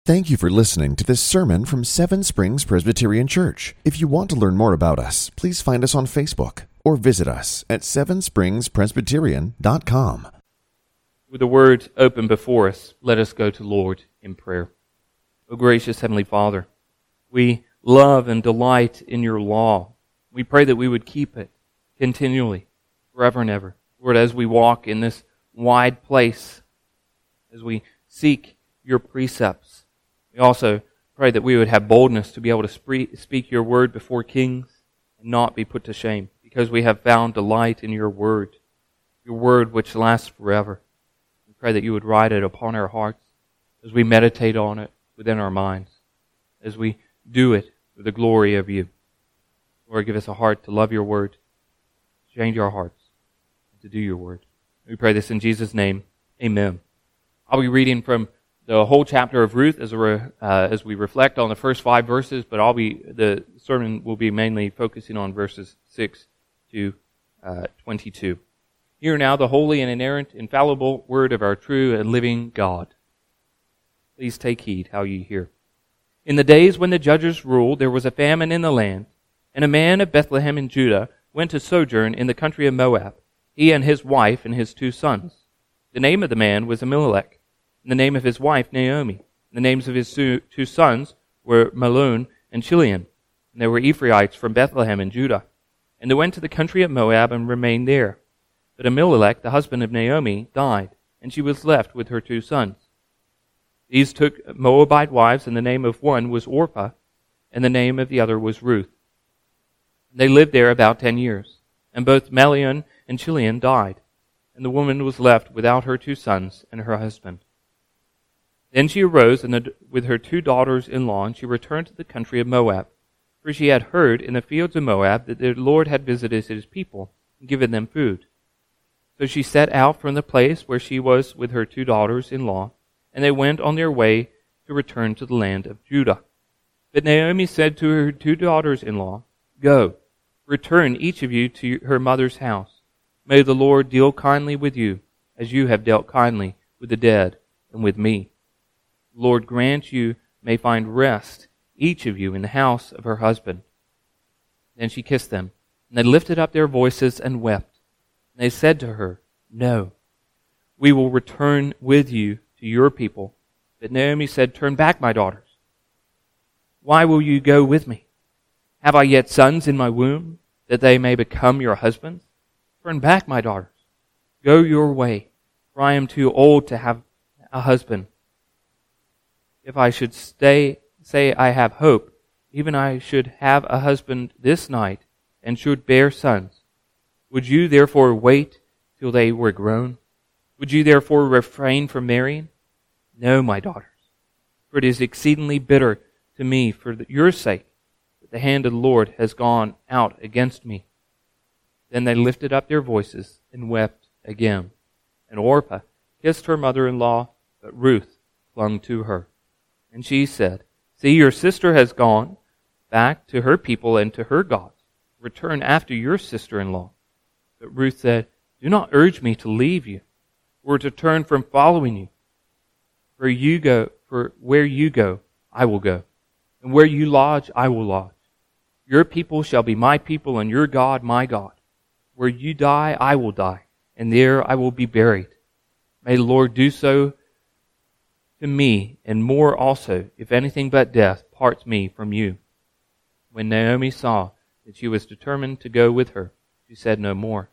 Thank you for listening to this sermon from Seven Springs Presbyterian Church. If you want to learn more about us, please find us on Facebook or visit us at sevenspringspresbyterian.com. With the word open before us, let us go to Lord in prayer. O gracious Heavenly Father, we love and delight in your law. We pray that we would keep it continually, forever and ever. Lord, as we walk in this wide place, as we seek your precepts, we also pray that we would have boldness to be able to speak your word before kings and not be put to shame, because we have found delight in your word which lasts forever. We pray that you would write it upon our hearts as we meditate on it within our minds, as we do it for the glory of you. Lord, give us a heart to love your word, change our hearts, and to do your word. We pray this in Jesus' name. Amen. I'll be reading from the whole chapter of Ruth as we reflect on the first 5 verses, but the sermon will be mainly focusing on verses 6 to 22. Hear now the holy and inerrant, infallible word of our true and living God. Please take heed how you hear. In the days when the judges ruled, there was a famine in the land, and a man of Bethlehem in Judah went to sojourn in the country of Moab, he and his wife and his 2 sons. The name of the man was Elimelech, and the name of his wife Naomi. The names of his 2 sons were Mahlon and Chilion, and they were Ephrathites from Bethlehem in Judah. And they went to the country of Moab and remained there. But Elimelech, the husband of Naomi, died, and she was left with her 2 sons. These took Moabite wives, and the name of one was Orpah, and the name of the other was Ruth. They lived there about 10 years, and both Mahlon and Chilion died, and the woman was left without her 2 sons and her husband. Then she arose with her 2 daughters-in-law, and she returned to the country of Moab, for she had heard in the fields of Moab that the Lord had visited his people and given them food. So she set out from the place where she was with her 2 daughters-in-law, and they went on their way to return to the land of Judah. But Naomi said to her 2 daughters-in-law, "Go, return each of you to her mother's house. May the Lord deal kindly with you, as you have dealt kindly with the dead and with me. The Lord grant you may find rest, each of you, in the house of her husband." Then she kissed them, and they lifted up their voices and wept. And they said to her, "No, we will return with you to your people." But Naomi said, "Turn back, my daughters. Why will you go with me? Have I yet sons in my womb, that they may become your husbands? Turn back, my daughters. Go your way, for I am too old to have a husband. If I should say I have hope, even I should have a husband this night, and should bear sons. Would you therefore wait till they were grown? Would you therefore refrain from marrying? No, my daughters, for it is exceedingly bitter to me for your sake that the hand of the Lord has gone out against me." Then they lifted up their voices and wept again. And Orpah kissed her mother-in-law, but Ruth clung to her. And she said, "See, your sister has gone back to her people and to her gods. Return after your sister-in-law." But Ruth said, "Do not urge me to leave you, or to turn from following you. For where you go, I will go, and where you lodge, I will lodge. Your people shall be my people, and your God my God. Where you die, I will die, and there I will be buried. May the Lord do so to me, and more also, if anything but death parts me from you." When Naomi saw that she was determined to go with her, she said no more.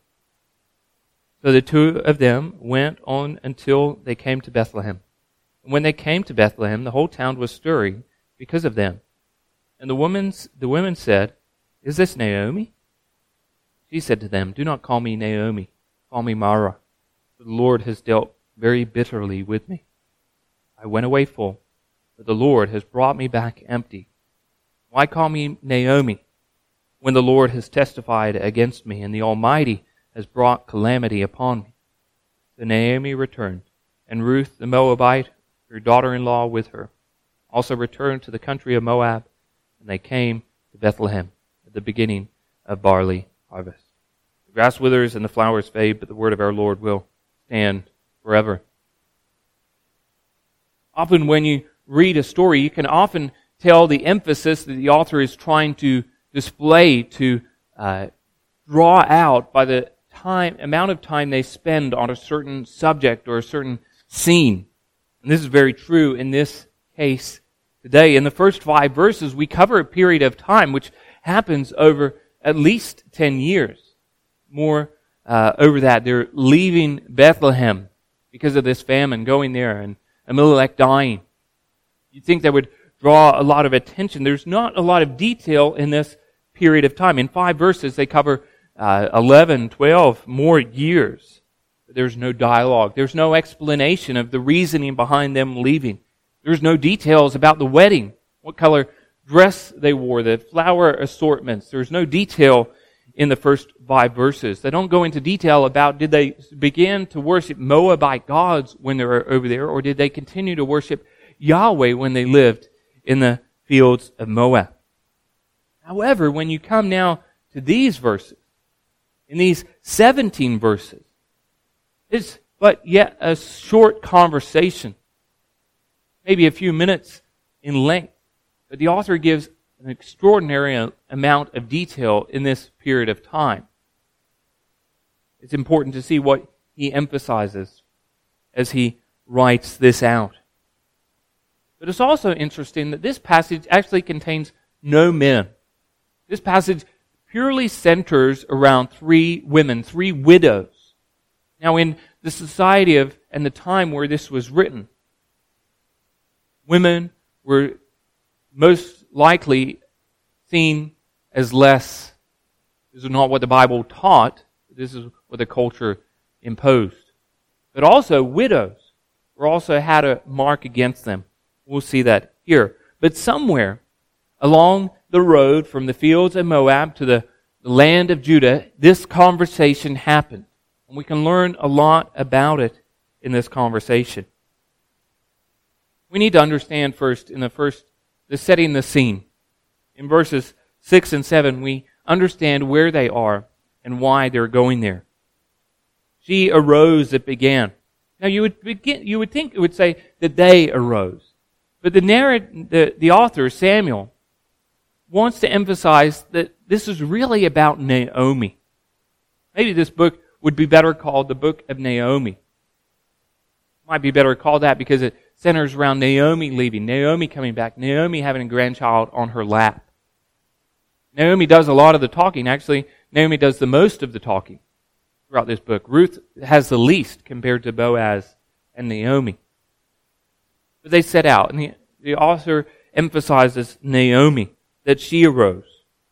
So the 2 of them went on until they came to Bethlehem. And when they came to Bethlehem, the whole town was stirring because of them. And the women said, "Is this Naomi?" She said to them, "Do not call me Naomi, call me Mara, for the Lord has dealt very bitterly with me. I went away full, but the Lord has brought me back empty. Why call me Naomi, when the Lord has testified against me, and the Almighty has brought calamity upon me?" So Naomi returned, and Ruth the Moabite, her daughter-in-law, with her, also returned to the country of Moab, and they came to Bethlehem at the beginning of barley harvest. The grass withers and the flowers fade, but the word of our Lord will stand forever. Often when you read a story, you can often tell the emphasis that the author is trying to display, to draw out by the amount of time they spend on a certain subject or a certain scene. And this is very true in this case today. In the first 5 verses, we cover a period of time which happens over at least 10 years. More over that. They're leaving Bethlehem because of this famine, going there, and Elimelech dying. You'd think that would draw a lot of attention. There's not a lot of detail in this period of time. In 5 verses, they cover 11, 12 more years. There's no dialogue. There's no explanation of the reasoning behind them leaving. There's no details about the wedding, what color dress they wore, the flower assortments. There's no detail in the first 5 verses. They don't go into detail about did they begin to worship Moabite gods when they were over there, or did they continue to worship Yahweh when they lived in the fields of Moab. However, when you come now to these verses, in these 17 verses, it's but yet a short conversation, maybe a few minutes in length, but the author gives an extraordinary amount of detail in this period of time. It's important to see what he emphasizes as he writes this out. But it's also interesting that this passage actually contains no men. This passage purely centers around 3 women, 3 widows. Now, in the society and the time where this was written, women were most likely seen as less. This is not what the Bible taught. This is what the culture imposed. But also, widows also had a mark against them. We'll see that here. But somewhere along the road from the fields of Moab to the land of Judah, this conversation happened. And we can learn a lot about it in this conversation. We need to understand first, the setting the scene. In verses 6 and 7, we understand where they are and why they're going there. She arose, it began. Now you would think it would say that they arose. But the author, Samuel, wants to emphasize that this is really about Naomi. Maybe this book would be better called the Book of Naomi. Might be better called that because it centers around Naomi leaving, Naomi coming back, Naomi having a grandchild on her lap. Naomi does a lot of the talking. Actually, Naomi does the most of the talking throughout this book. Ruth has the least compared to Boaz and Naomi. But they set out, and the author emphasizes Naomi, that she arose.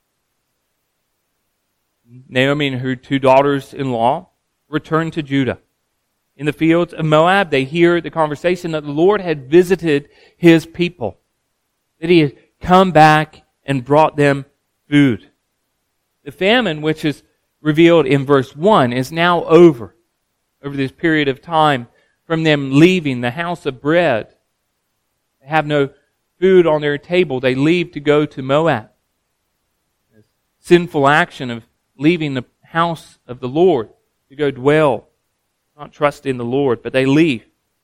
Naomi and her 2 daughters-in-law returned to Judah. In the fields of Moab, they hear the conversation that the Lord had visited His people, that He had come back and brought them food. The famine, which is revealed in verse 1, is now over this period of time from them leaving the house of bread. They have no food on their table. They leave to go to Moab. This sinful action of leaving the house of the Lord to go dwell, not trust in the Lord, but they leave.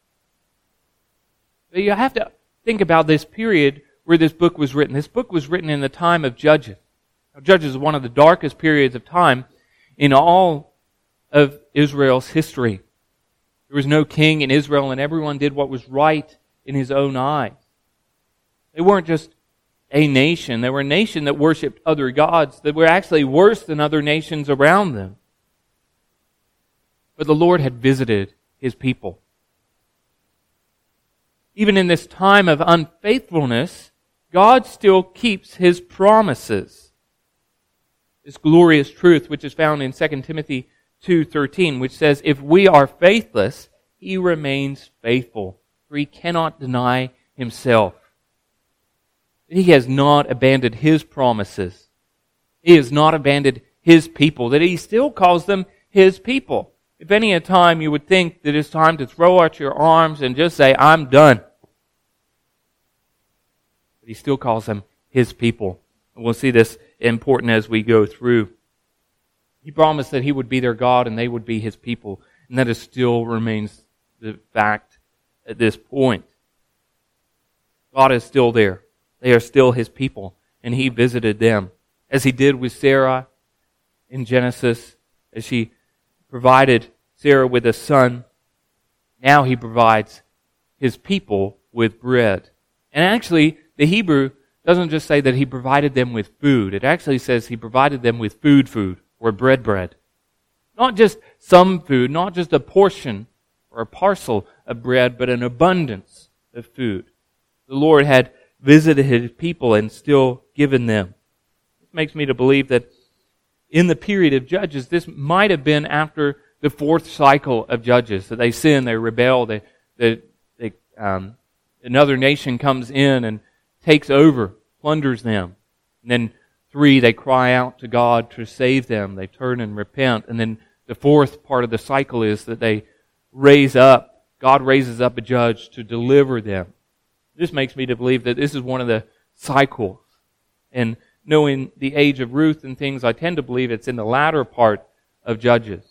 But you have to think about this period where this book was written. This book was written in the time of Judges. Now, Judges is one of the darkest periods of time in all of Israel's history. There was no king in Israel, and everyone did what was right in his own eyes. They weren't just a nation. They were a nation that worshipped other gods that were actually worse than other nations around them. But the Lord had visited His people. Even in this time of unfaithfulness, God still keeps His promises. This glorious truth, which is found in 2 Timothy 2:13, which says, "If we are faithless, He remains faithful, for He cannot deny Himself." He has not abandoned His promises. He has not abandoned His people, that He still calls them His people. If any time you would think that it's time to throw out your arms and just say, "I'm done." But He still calls them His people. And we'll see this important as we go through. He promised that He would be their God and they would be His people. And that still remains the fact at this point. God is still there. They are still His people, and He visited them. As He did with Sarah in Genesis, as He provided Sarah with a son, now He provides His people with bread. And actually, the Hebrew doesn't just say that He provided them with food. It actually says He provided them with food, or bread. Not just some food, not just a portion or a parcel of bread, but an abundance of food. The Lord had visited His people and still given them. This makes me to believe that in the period of Judges, this might have been after the fourth cycle of Judges. That they sin, they rebel, another nation comes in and takes over, plunders them. And then 3, they cry out to God to save them. They turn and repent. And then the fourth part of the cycle is that God raises up a judge to deliver them. This makes me to believe that this is one of the cycles. And knowing the age of Ruth and things, I tend to believe it's in the latter part of Judges.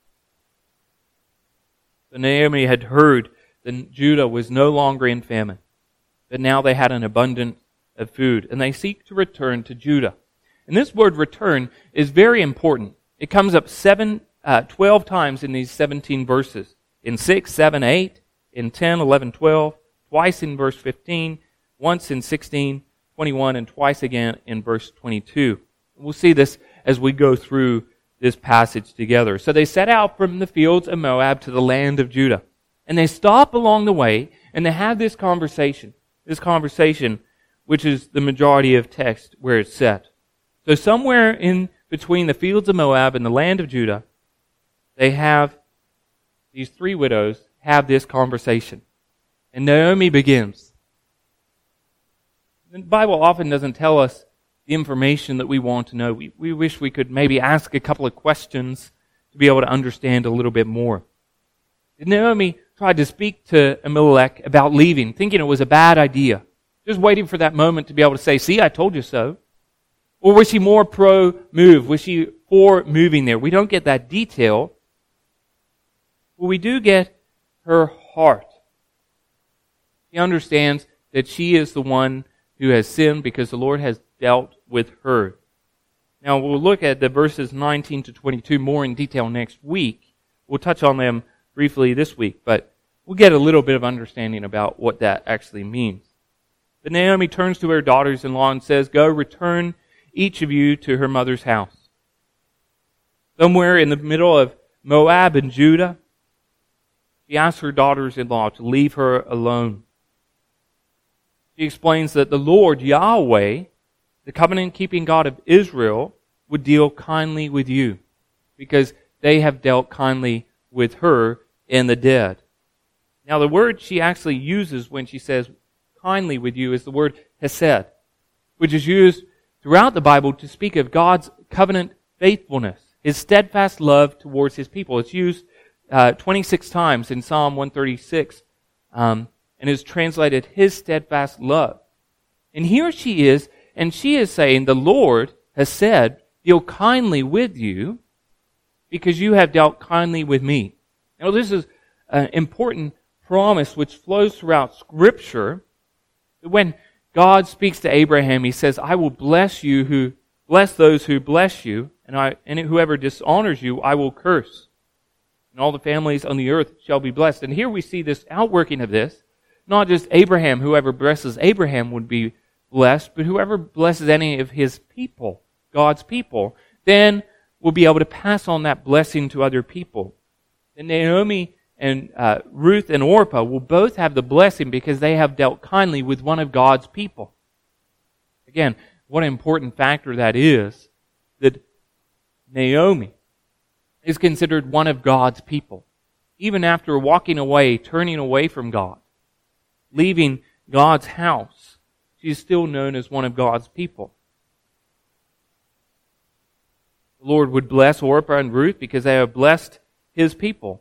So Naomi had heard that Judah was no longer in famine, but now they had an abundance of food, and they seek to return to Judah. And this word return is very important. It comes up 12 times in these 17 verses. In 6, 7, 8, in 10, 11, 12, twice in verse 15, once in 16, 21, and twice again in verse 22. We'll see this as we go through this passage together. So they set out from the fields of Moab to the land of Judah. And they stop along the way, and they have this conversation which is the majority of text where it's set. So somewhere in between the fields of Moab and the land of Judah, these 3 widows have this conversation. And Naomi begins. The Bible often doesn't tell us the information that we want to know. We wish we could maybe ask a couple of questions to be able to understand a little bit more. Naomi tried to speak to Elimelech about leaving, thinking it was a bad idea. Just waiting for that moment to be able to say, see, I told you so. Or was she more pro-move? Was she for moving there? We don't get that detail. But we do get her heart. She understands that she is the one who has sinned because the Lord has dealt with her. Now we'll look at the verses 19 to 22 more in detail next week. We'll touch on them briefly this week, but we'll get a little bit of understanding about what that actually means. But Naomi turns to her daughters-in-law and says, go, return each of you to her mother's house. Somewhere in the middle of Moab and Judah, she asks her daughters-in-law to leave her alone. She explains that the Lord, Yahweh, the covenant-keeping God of Israel, would deal kindly with you because they have dealt kindly with her and the dead. Now the word she actually uses when she says kindly with you is the word hesed, which is used throughout the Bible to speak of God's covenant faithfulness, His steadfast love towards His people. It's used 26 times in Psalm 136 and is translated His steadfast love. And here she is, and she is saying, the Lord has said, deal kindly with you because you have dealt kindly with me. Now this is an important promise which flows throughout Scripture. When God speaks to Abraham, He says, I will bless those who bless you, and whoever dishonors you, I will curse. And all the families on the earth shall be blessed. And here we see this outworking of this. Not just Abraham, whoever blesses Abraham would be blessed, but whoever blesses any of his people, God's people, then will be able to pass on that blessing to other people. And Naomi and Ruth and Orpah will both have the blessing because they have dealt kindly with one of God's people. Again, what an important factor that is, that Naomi is considered one of God's people. Even after walking away, turning away from God, leaving God's house, she is still known as one of God's people. The Lord would bless Orpah and Ruth because they have blessed His people.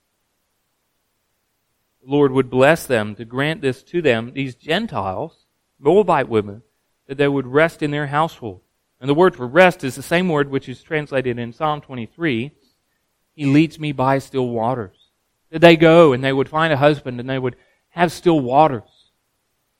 The Lord would bless them to grant this to them, these Gentiles, Moabite women, that they would rest in their household. And the word for rest is the same word which is translated in Psalm 23. He leads me by still waters. That they go and they would find a husband and they would have still waters.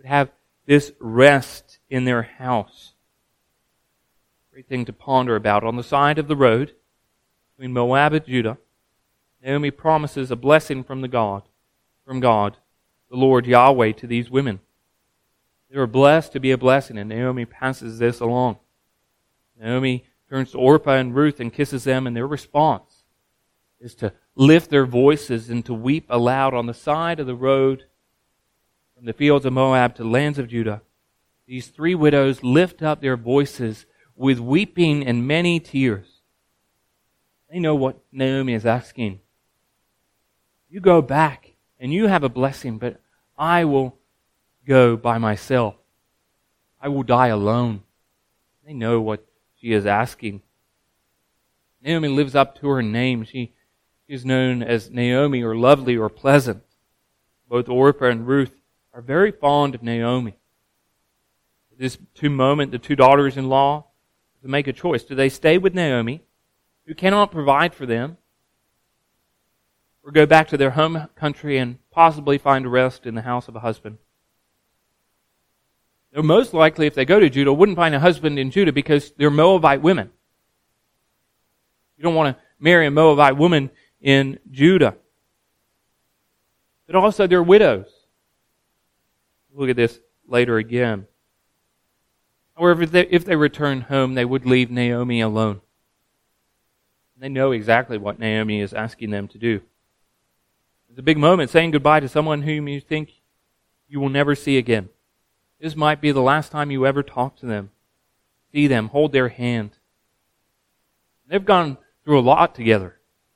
would have this rest in their house. Great thing to ponder about. On the side of the road between Moab and Judah, Naomi promises a blessing from God, the Lord Yahweh, to these women. They were blessed to be a blessing, and Naomi passes this along. Naomi turns to Orpah and Ruth and kisses them, and their response is to lift their voices and to weep aloud. On the side of the road from the fields of Moab to the lands of Judah, these three widows lift up their voices with weeping and many tears. They know what Naomi is asking. You go back and you have a blessing, but I will go by myself. I will die alone. They know what she is asking. Naomi lives up to her name. She is known as Naomi, or lovely, or pleasant. Both Orpah and Ruth are very fond of Naomi. At this moment, the two daughters-in-law to make a choice. Do they stay with Naomi, who cannot provide for them, or go back to their home country and possibly find rest in the house of a husband? They're most likely, if they go to Judah, wouldn't find a husband in Judah because they're Moabite women. You don't want to marry a Moabite woman in Judah. But also they're widows. Look at this later again. However, if they return home, they would leave Naomi alone. They know exactly what Naomi is asking them to do. It's a big moment, saying goodbye to someone whom you think you will never see again. This might be the last time you ever talk to them, see them, hold their hand. They've gone through a lot together.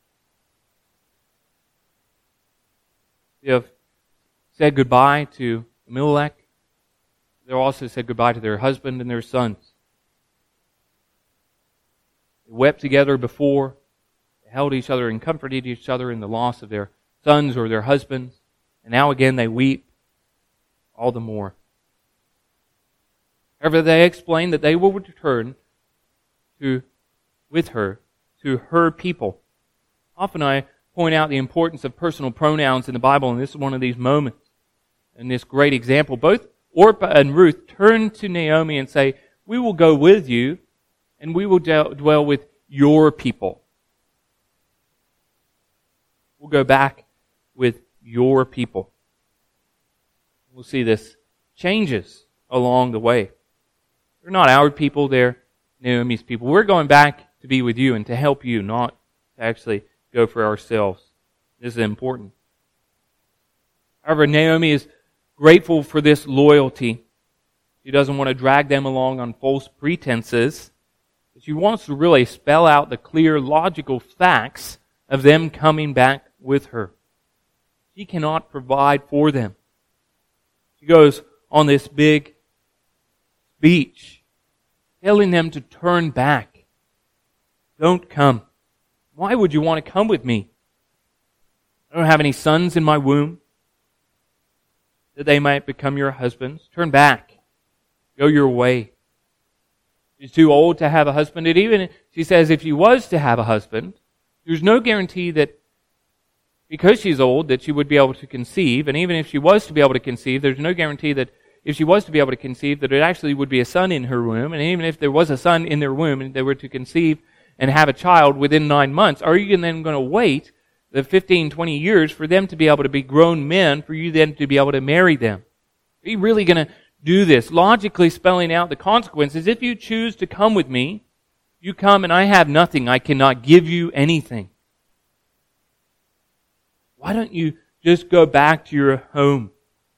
They have said goodbye to Elimelech. They also said goodbye to their husband and their sons. They wept together before. They held each other and comforted each other in the loss of their sons or their husbands. And now again they weep all the more. However, they explain that they will return with her to her people. Often I point out the importance of personal pronouns in the Bible, and this is one of these moments. And this great example, both Orpah and Ruth turn to Naomi and say, we will go with you, and we will dwell with your people. We'll go back with your people. We'll see this changes along the way. They're not our people, they're Naomi's people. We're going back to be with you and to help you, not to actually go for ourselves. This is important. However, Naomi is grateful for this loyalty. She doesn't want to drag them along on false pretenses. But she wants to really spell out the clear, logical facts of them coming back with her. She cannot provide for them. She goes on this big speech, telling them to turn back. Don't come. Why would you want to come with me? I don't have any sons in my womb that they might become your husbands. Turn back. Go your way. She's too old to have a husband. And even, she says, if she was to have a husband, there's no guarantee that because she's old that she would be able to conceive. And even if she was to be able to conceive, there's no guarantee that if she was to be able to conceive, that it actually would be a son in her womb. And even if there was a son in their womb and they were to conceive and have a child within 9 months, are you then going to wait the 15, 20 years for them to be able to be grown men, for you then to be able to marry them? Are you really going to do this? Logically spelling out the consequences. If you choose to come with me, you come and I have nothing. I cannot give you anything. Why don't you just go back to your home?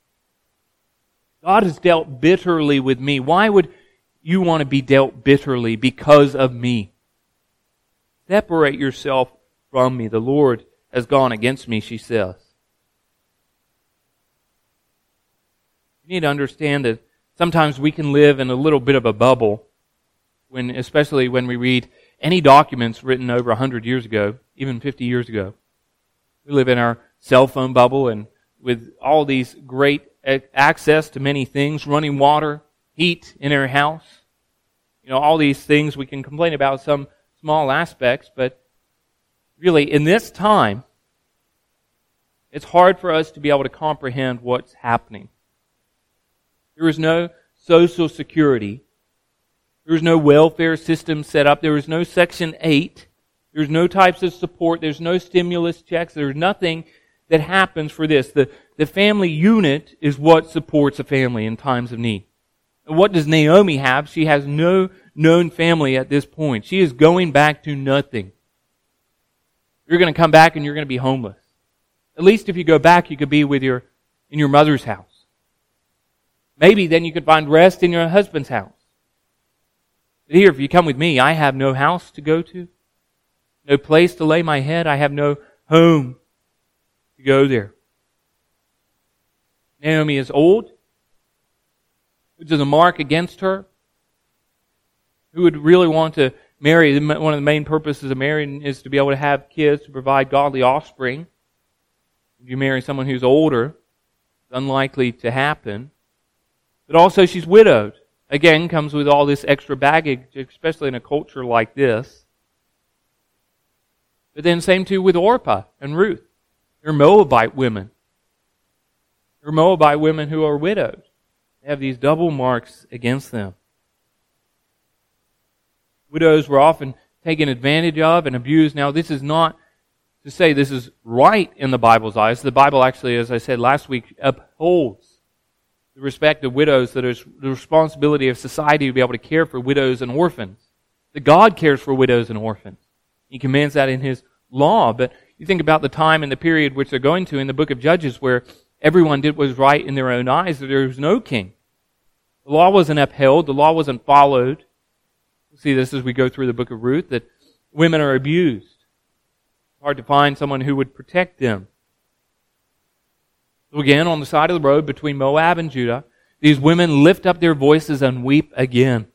God has dealt bitterly with me. Why would you want to be dealt bitterly because of me? Separate yourself from me. The Lord has gone against me, she says. You need to understand that sometimes we can live in a little bit of a bubble, especially when we read any documents written over 100 years ago, even 50 years ago. We live in our cell phone bubble, and with all these great access to many things, running water, heat in our house, all these things we can complain about some small aspects, but really in this time, it's hard for us to be able to comprehend what's happening. There is no Social Security. There is no welfare system set up. There is no Section 8. There's no types of support. There's no stimulus checks. There's nothing that happens for this. The family unit is what supports a family in times of need. And what does Naomi have? She has no known family at this point. She is going back to nothing. You're going to come back and you're going to be homeless. At least if you go back, you could be in your mother's house. Maybe then you could find rest in your husband's house. But here, if you come with me, I have no house to go to, no place to lay my head. I have no home to go there. Naomi is old, which is a mark against her. Who would really want to marry? One of the main purposes of marrying is to be able to have kids, to provide godly offspring. If you marry someone who's older, it's unlikely to happen. But also she's widowed. Again, comes with all this extra baggage, especially in a culture like this. But then same too with Orpah and Ruth. They're Moabite women. They're Moabite women who are widowed. They have these double marks against them. Widows were often taken advantage of and abused. Now, this is not to say this is right in the Bible's eyes. The Bible actually, as I said last week, upholds the respect of widows, that is the responsibility of society to be able to care for widows and orphans. That God cares for widows and orphans. He commands that in His law. But you think about the time and the period which they're going to in the book of Judges, where everyone did what was right in their own eyes, that there was no king. The law wasn't upheld. The law wasn't followed. We'll see this as we go through the book of Ruth, that women are abused. It's hard to find someone who would protect them. So again, on the side of the road between Moab and Judah, these women lift up their voices and weep again.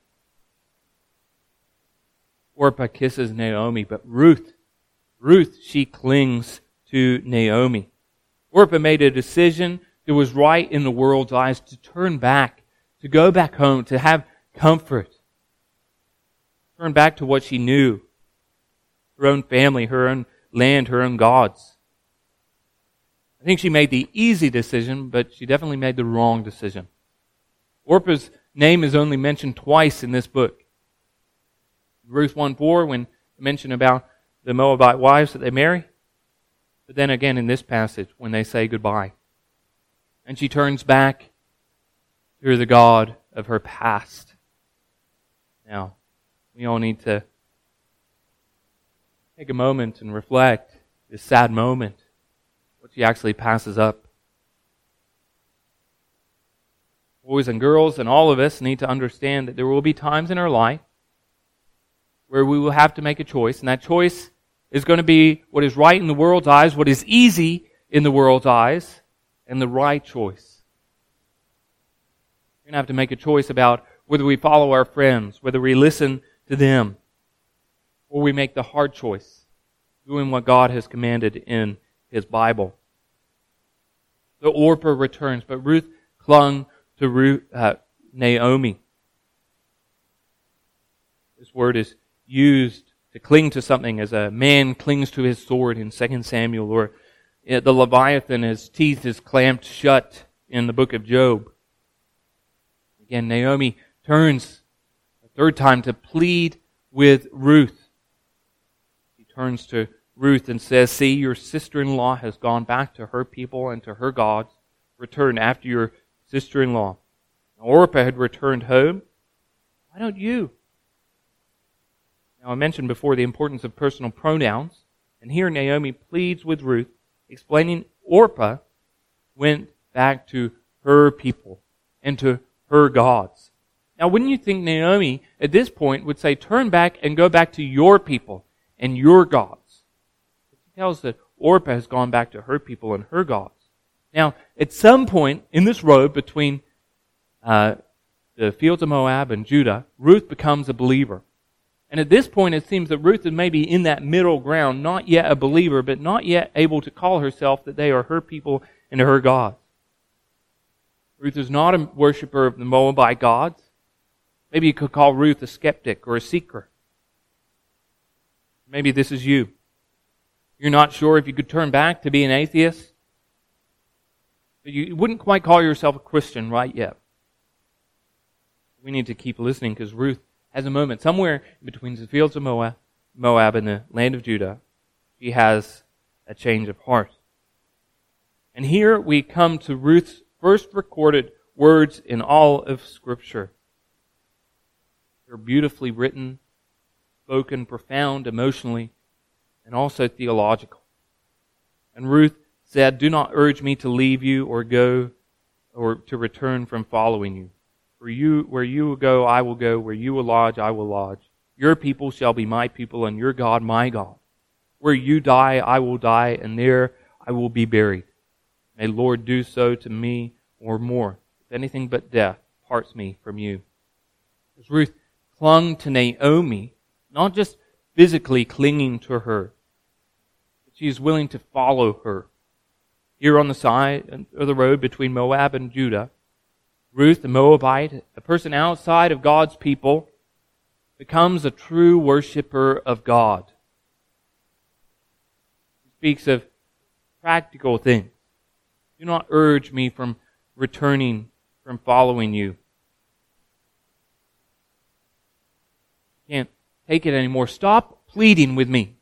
Orpah kisses Naomi, but Ruth, she clings to Naomi. Orpah made a decision that was right in the world's eyes, to turn back, to go back home, to have comfort. Turn back to what she knew. Her own family, her own land, her own gods. I think she made the easy decision, but she definitely made the wrong decision. Orpah's name is only mentioned twice in this book. Ruth 1:4, when mentioned about the Moabite wives that they marry. But then again in this passage, when they say goodbye. And she turns back to the God of her past. Now, we all need to take a moment and reflect this sad moment, what she actually passes up. Boys and girls and all of us need to understand that there will be times in our life where we will have to make a choice, and that choice is going to be what is right in the world's eyes, what is easy in the world's eyes, and the right choice. We're going to have to make a choice about whether we follow our friends, whether we listen to them, or we make the hard choice, doing what God has commanded in His Bible. So Orpah returns, but Ruth clung to Naomi. This word is used to cling to something as a man clings to his sword in 2 Samuel, or the Leviathan, his teeth is clamped shut in the book of Job. Again, Naomi turns a third time to plead with Ruth. She turns to Ruth and says, "See, your sister-in-law has gone back to her people and to her gods. Return after your sister-in-law." Now, Orpah had returned home. Why don't you? Now, I mentioned before the importance of personal pronouns, and here Naomi pleads with Ruth, explaining Orpah went back to her people and to her gods. Now, wouldn't you think Naomi at this point would say, turn back and go back to your people and your gods? But she tells that Orpah has gone back to her people and her gods. Now, at some point in this road between the fields of Moab and Judah, Ruth becomes a believer. And at this point, it seems that Ruth is maybe in that middle ground, not yet a believer, but not yet able to call herself that they are her people and her gods. Ruth is not a worshiper of the Moabite gods. Maybe you could call Ruth a skeptic or a seeker. Maybe this is you. You're not sure if you could turn back to be an atheist. But you wouldn't quite call yourself a Christian right yet. We need to keep listening because Ruth has a moment somewhere between the fields of Moab and the land of Judah. She has a change of heart. And here we come to Ruth's first recorded words in all of Scripture. They're beautifully written, spoken, profound emotionally, and also theological. And Ruth said, "Do not urge me to leave you or go or to return from following you. For you, where you will go, I will go. Where you will lodge, I will lodge. Your people shall be my people, and your God my God. Where you die, I will die, and there I will be buried. May the Lord do so to me or more, if anything but death parts me from you." As Ruth clung to Naomi, not just physically clinging to her, but she is willing to follow her. Here on the side of the road between Moab and Judah, Ruth, the Moabite, a person outside of God's people, becomes a true worshiper of God. He speaks of practical things. Do not urge me from returning, from following you. Can't take it anymore. Stop pleading with me.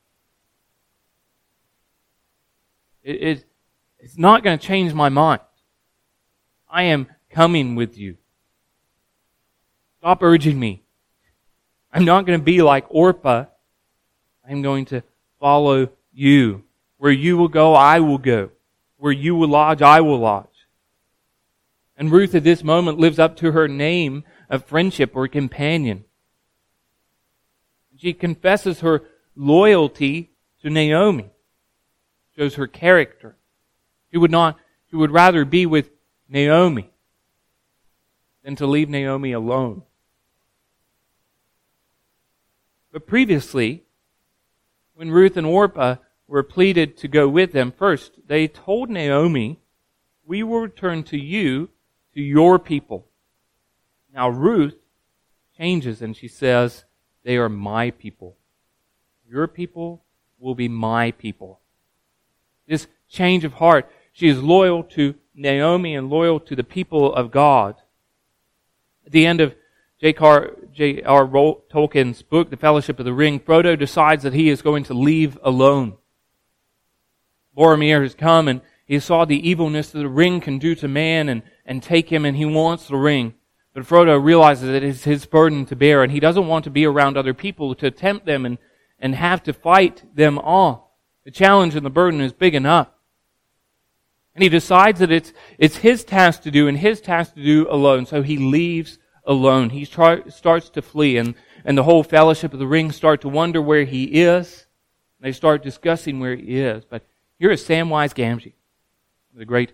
It's not going to change my mind. I am coming with you. Stop urging me. I'm not going to be like Orpah. I'm going to follow you. Where you will go, I will go. Where you will lodge, I will lodge. And Ruth at this moment lives up to her name of friendship or companion. She confesses her loyalty to Naomi. Shows her character. She would rather be with Naomi than to leave Naomi alone. But previously, when Ruth and Orpah were pleaded to go with them, first they told Naomi, "We will return to you, to your people." Now Ruth changes and she says, "They are my people. Your people will be my people." This change of heart. She is loyal to Naomi and loyal to the people of God. At the end of J.R. Tolkien's book, The Fellowship of the Ring, Frodo decides that he is going to leave alone. Boromir has come and he saw the evilness that the ring can do to man and take him, and he wants the ring. But Frodo realizes that it is his burden to bear, and he doesn't want to be around other people to tempt them and have to fight them off. The challenge and the burden is big enough. And he decides that it's his task to do and his task to do alone. So he leaves alone. He starts to flee, and the whole Fellowship of the Ring start to wonder where he is. They start discussing where he is. But here is Samwise Gamgee, one of the great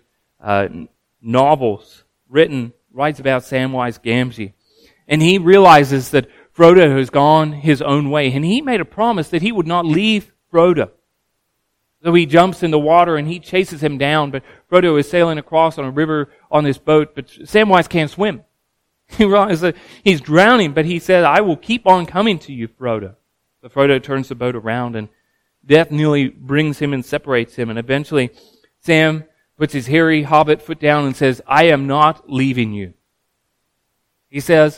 novels writes about Samwise Gamgee. And he realizes that Frodo has gone his own way. And he made a promise that he would not leave Frodo. So he jumps in the water and he chases him down. But Frodo is sailing across on a river on this boat. But Samwise can't swim. He realizes that he's drowning. But he says, "I will keep on coming to you, Frodo." So Frodo turns the boat around and death nearly brings him and separates him. And eventually Sam puts his hairy hobbit foot down and says, "I am not leaving you." He says,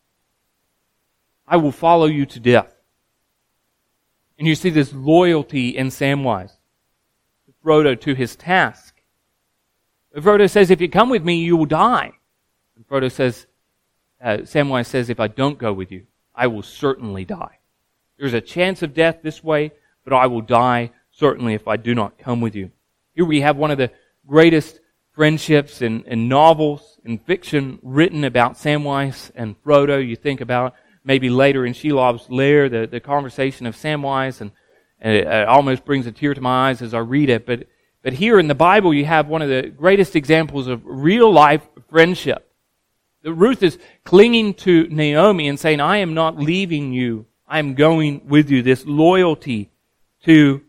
"I will follow you to death." And you see this loyalty in Samwise, Frodo, to his task. But Frodo says, "If you come with me, you will die." And Frodo says, Samwise says, "If I don't go with you, I will certainly die. There's a chance of death this way, but I will die certainly if I do not come with you." Here we have one of the greatest friendships in novels and fiction written about Samwise and Frodo. You think about maybe later in Shelob's Lair, the conversation of Samwise, and it almost brings a tear to my eyes as I read it. But here in the Bible, you have one of the greatest examples of real-life friendship. That Ruth is clinging to Naomi and saying, "I am not leaving you. I am going with you." This loyalty to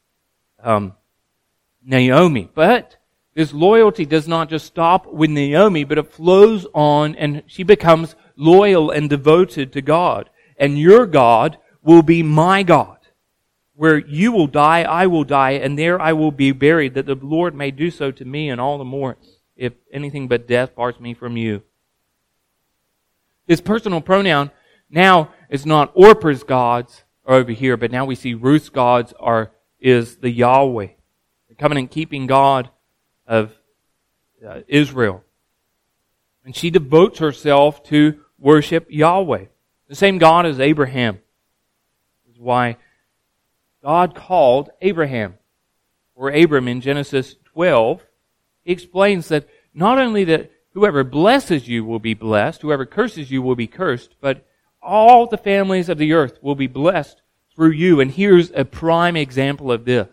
Naomi. But this loyalty does not just stop with Naomi, but it flows on and she becomes loyal and devoted to God. "And your God will be my God. Where you will die, I will die, and there I will be buried, that the Lord may do so to me, and all the more, if anything but death parts me from you." His personal pronoun now is not Orpah's gods are over here, but now we see Ruth's gods is the Yahweh, the covenant-keeping God of Israel. And she devotes herself to worship Yahweh, the same God as Abraham. This is why God called Abraham, or Abram in Genesis 12. He explains that not only that whoever blesses you will be blessed, whoever curses you will be cursed, but all the families of the earth will be blessed through you. And here's a prime example of this.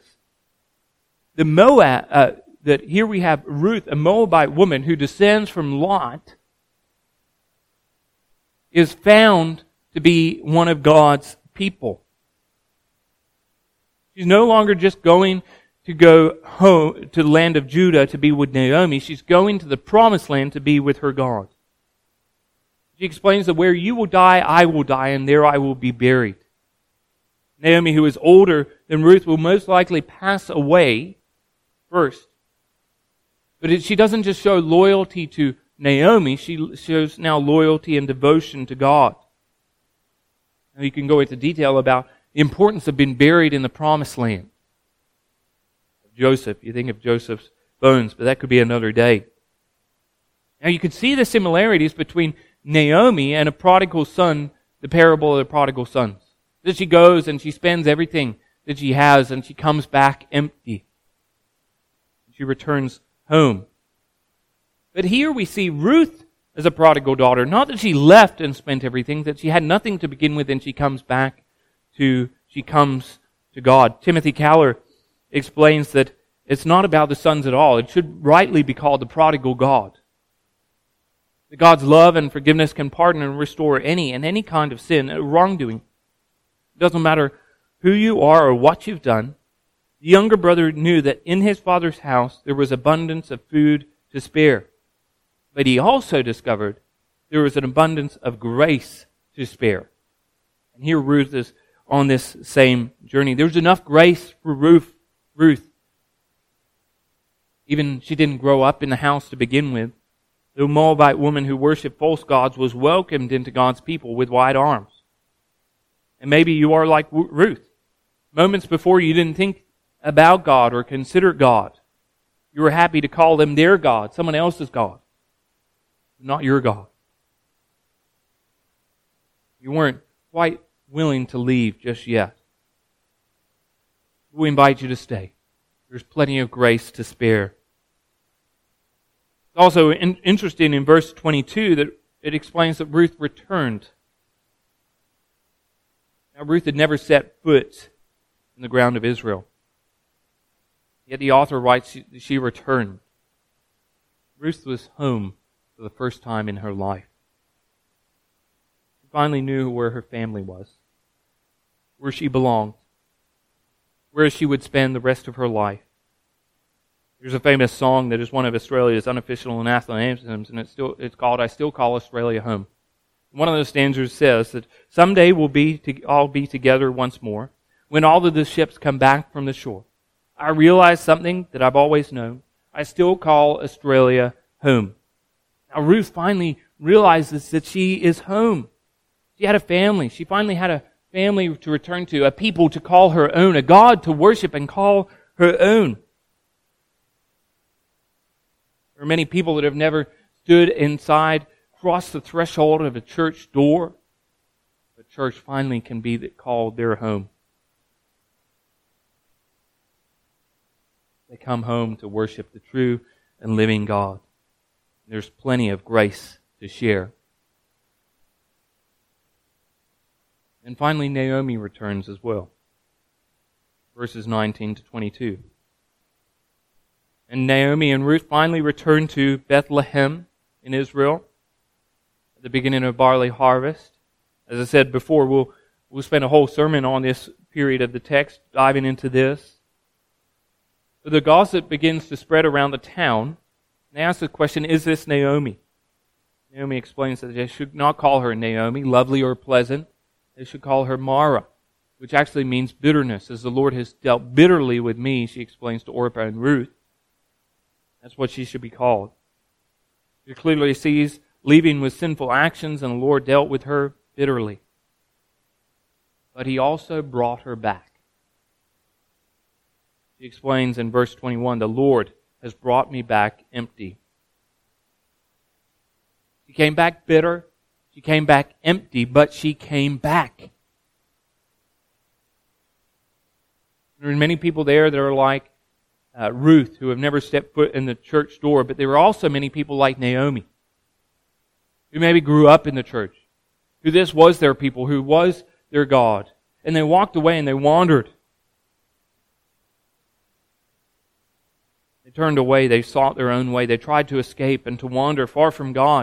That here we have Ruth, a Moabite woman who descends from Lot, is found to be one of God's people. She's no longer just going to go home to the land of Judah to be with Naomi. She's going to the promised land to be with her God. She explains that where you will die, I will die, and there I will be buried. Naomi, who is older than Ruth, will most likely pass away first. But she doesn't just show loyalty to Naomi, she shows now loyalty and devotion to God. Now you can go into detail about the importance of being buried in the promised land. Joseph, you think of Joseph's bones, but that could be another day. Now you can see the similarities between Naomi and a prodigal son, the parable of the prodigal sons. That she goes and she spends everything that she has and she comes back empty. She returns home. But here we see Ruth as a prodigal daughter. Not that she left and spent everything, that she had nothing to begin with and she comes to God. Timothy Keller explains that it's not about the sons at all. It should rightly be called the prodigal God. That God's love and forgiveness can pardon and restore any kind of sin, wrongdoing. It doesn't matter who you are or what you've done. The younger brother knew that in his father's house there was abundance of food to spare. But he also discovered there was an abundance of grace to spare. And here Ruth is on this same journey. There's enough grace for Ruth. Even she didn't grow up in the house to begin with. The Moabite woman who worshipped false gods was welcomed into God's people with wide arms. And maybe you are like Ruth. Moments before you didn't think about God or consider God. You were happy to call them their God, someone else's God, not your God. You weren't quite willing to leave just yet. We invite you to stay. There's plenty of grace to spare. It's also interesting in verse 22 that it explains that Ruth returned. Now, Ruth had never set foot in the ground of Israel. Yet the author writes she returned. Ruth was home for the first time in her life. She finally knew where her family was, where she belonged, where she would spend the rest of her life. There's a famous song that is one of Australia's unofficial national anthems, and it's called "I Still Call Australia Home." One of those stanzas says that someday we'll all be together once more when all of the ships come back from the shore. I realize something that I've always known. I still call Australia home. Now Ruth finally realizes that she is home. She had a family. She finally had a family to return to, a people to call her own, a God to worship and call her own. There are many people that have never stood inside, crossed the threshold of a church door. But church finally can be called their home. They come home to worship the true and living God. There's plenty of grace to share. And finally, Naomi returns as well. Verses 19 to 22. And Naomi and Ruth finally return to Bethlehem in Israel at the beginning of barley harvest. As I said before, we'll spend a whole sermon on this period of the text, diving into this. So the gossip begins to spread around the town. They ask the question, is this Naomi? Naomi explains that they should not call her Naomi, lovely or pleasant. They should call her Mara, which actually means bitterness. As the Lord has dealt bitterly with me, she explains to Orpah and Ruth. That's what she should be called. She clearly sees leaving with sinful actions, and the Lord dealt with her bitterly. But He also brought her back. She explains in verse 21, the Lord has brought me back empty. She came back bitter. She came back empty, but she came back. There are many people there that are like Ruth, who have never stepped foot in the church door, but there are also many people like Naomi, who maybe grew up in the church, who this was their people, who was their God. And they walked away and they wandered. They turned away, they sought their own way, they tried to escape and to wander far from God.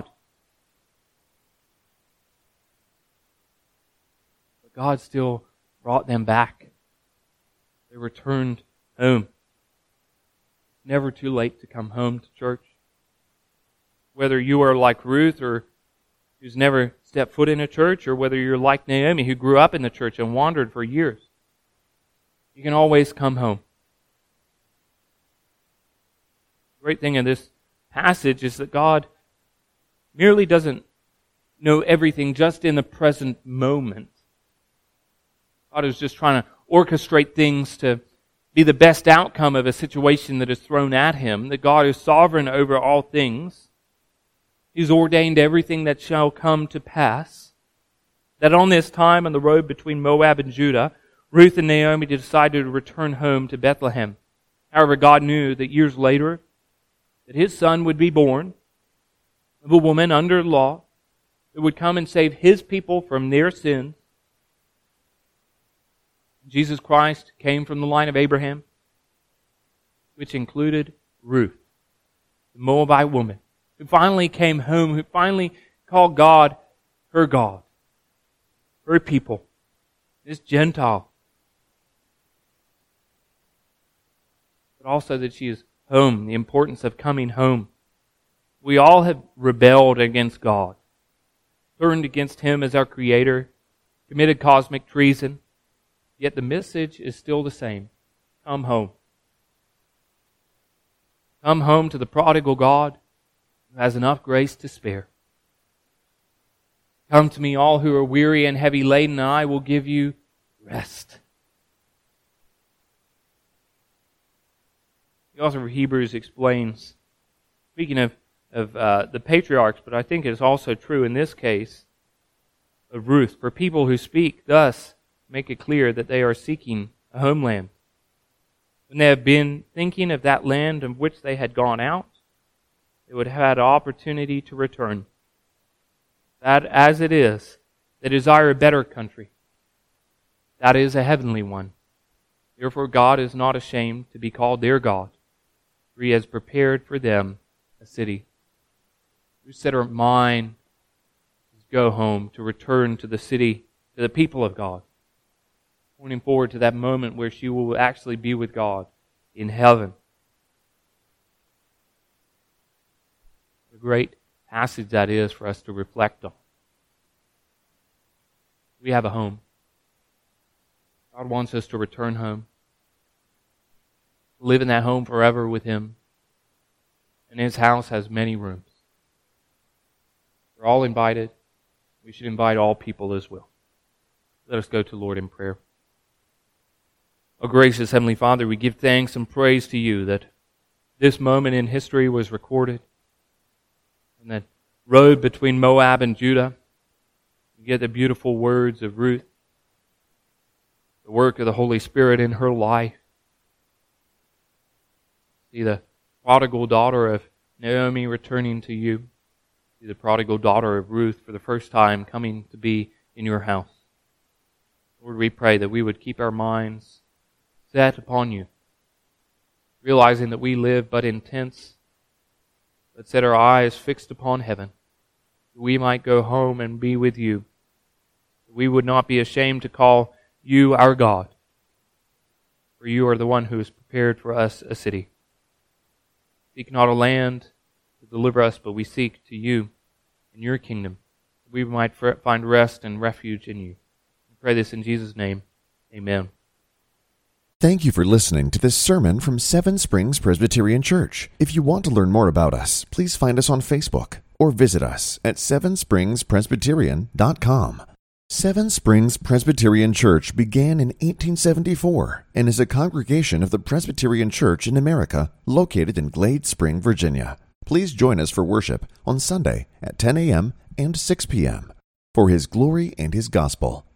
But God still brought them back. They returned home. Never too late to come home to church. Whether you are like Ruth, or who's never stepped foot in a church, or whether you're like Naomi, who grew up in the church and wandered for years, you can always come home. The great thing in this passage is that God merely doesn't know everything just in the present moment. God is just trying to orchestrate things to be the best outcome of a situation that is thrown at Him. That God is sovereign over all things. He's ordained everything that shall come to pass. That on this time on the road between Moab and Judah, Ruth and Naomi decided to return home to Bethlehem. However, God knew that years later, that His Son would be born of a woman under law that would come and save His people from their sins. Jesus Christ came from the line of Abraham, which included Ruth, the Moabite woman, who finally came home, who finally called God her God, her people, this Gentile. But also that she is home, the importance of coming home. We all have rebelled against God, turned against Him as our Creator, committed cosmic treason. Yet the message is still the same. Come home. Come home to the prodigal God who has enough grace to spare. Come to me, all who are weary and heavy laden, and I will give you rest. The author of Hebrews explains, speaking of the patriarchs, but I think it is also true in this case of Ruth, for people who speak thus make it clear that they are seeking a homeland. When they have been thinking of that land of which they had gone out, they would have had an opportunity to return. That as it is, they desire a better country. That is a heavenly one. Therefore God is not ashamed to be called their God, for He has prepared for them a city. Who said, "Are mine, go home," to return to the city, to the people of God, pointing forward to that moment where she will actually be with God in heaven. A great passage that is for us to reflect on. We have a home. God wants us to return home, live in that home forever with Him. And His house has many rooms. We're all invited. We should invite all people as well. Let us go to the Lord in prayer. O gracious Heavenly Father, we give thanks and praise to You that this moment in history was recorded. And that road between Moab and Judah, we get the beautiful words of Ruth, the work of the Holy Spirit in her life. See the prodigal daughter of Naomi returning to You. See the prodigal daughter of Ruth for the first time coming to be in Your house. Lord, we pray that we would keep our minds set upon You, realizing that we live but in tents, but set our eyes fixed upon heaven, that we might go home and be with You. That we would not be ashamed to call You our God, for You are the one who has prepared for us a city. Seek not a land to deliver us, but we seek to You in Your kingdom, that we might find rest and refuge in You. We pray this in Jesus' name. Amen. Thank you for listening to this sermon from Seven Springs Presbyterian Church. If you want to learn more about us, please find us on Facebook or visit us at SevenSpringsPresbyterian.com. Seven Springs Presbyterian Church began in 1874 and is a congregation of the Presbyterian Church in America located in Glade Spring, Virginia. Please join us for worship on Sunday at 10 a.m. and 6 p.m. for His glory and His gospel.